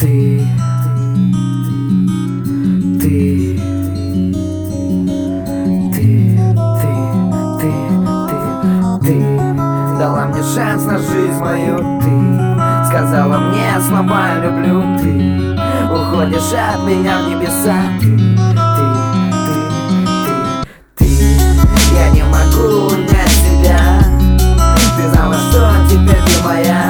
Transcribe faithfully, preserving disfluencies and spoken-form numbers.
Ты, ты, ты, ты, ты, ты, ты дала мне шанс на жизнь мою. Ты сказала мне слова «люблю». Ты уходишь от меня в небеса. Ты, ты, ты, ты, ты. Я не могу унять тебя. Ты знала, что теперь ты моя.